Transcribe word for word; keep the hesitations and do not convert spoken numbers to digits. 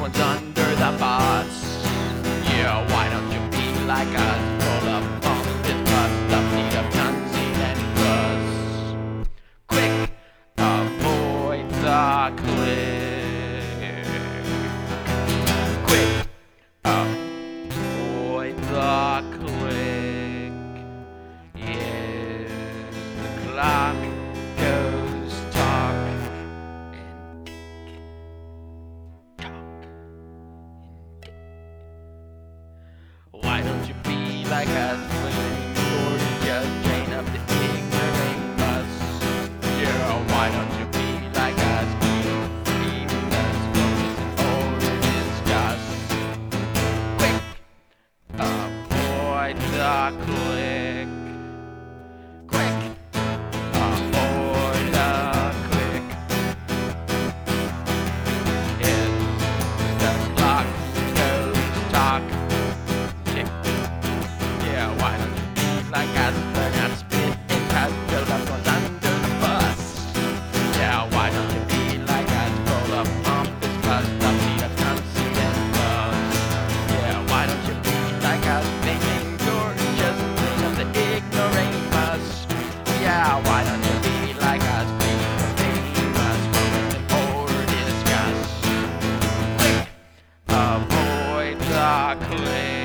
one's under the bus. Yeah, why don't you be like us? Roll up on this bus, stuff need of conceit and buzz. Quick, avoid the click. Quick, avoid the click. Yes, the clock goes talk and tick, talk and tick. Why don't you be like us when you're just drain up the ignoramus? Yeah, why don't you be like us? Feeding us focus or discuss. Quick, avoid the click. Quick, avoid the click. Yes, the clock goes talk. Tick. Yeah, why don't you be like us? Learn how to spit and cut your loved ones under the bus. Yeah, why don't you be like us? Roll up on this bus, stop need of conceit and buzz. Yeah, why don't you be like us? Thinking you're just clean of the ignoramus. Yeah, why don't you be like us? Being famous, focus or discuss. Quick, avoid the click.